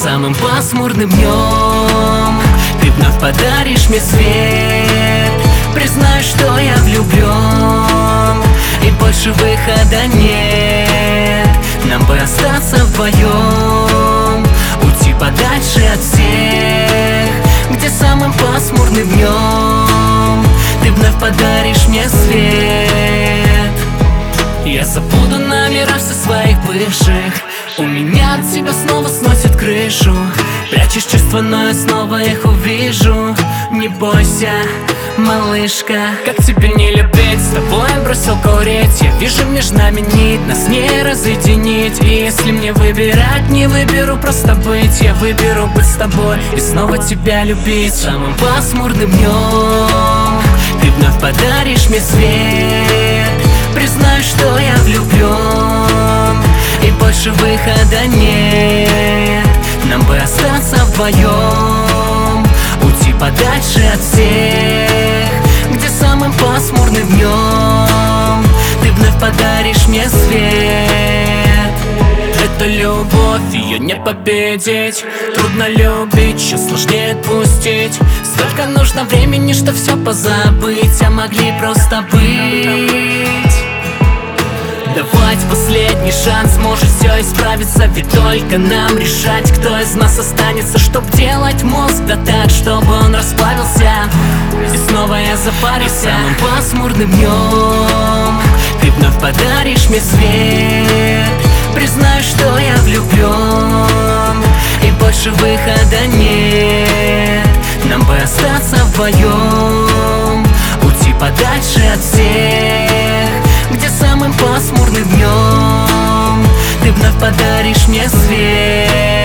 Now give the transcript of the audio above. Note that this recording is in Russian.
самым пасмурным днем ты вновь подаришь мне свет. Признаю, что я влюблен, и больше выхода нет. Нам бы остаться вдвоем, уйти подальше от всех, где самым пасмурным днем ты вновь подаришь мне свет. Я забуду номера всех своих бывших, у меня от тебя снова сносит крышу. Прячешь чувства, но я снова их увижу. Не бойся, малышка, как тебе не любить? С тобой я бросил курить, я вижу между нами нить, нас не разъединить. И если мне выбирать, не выберу просто быть, я выберу быть с тобой и снова тебя любить. Самым пасмурным днем ты вновь подаришь мне свет. Признаю, что я влюблен, и больше выхода нет. Нам бы остаться вдвоем, уйти подальше от всех, где самым пасмурным днем ты вновь подаришь мне свет. Это любовь, ее не победить. Трудно любить, еще сложнее отпустить. Столько нужно времени, что все позабыть, а могли просто быть. Давать последний шанс, может все исправится, ведь только нам решать, кто из нас останется. Чтоб делать мозг, да так, чтобы он расплавился, и снова я запарился. Самым пасмурным днем ты вновь подаришь мне свет. Признаю, что я влюблен, и больше выхода нет. Нам бы остаться вдвоем, уйти подальше от всех, где самым пасмурным днем ты вновь подаришь мне свет.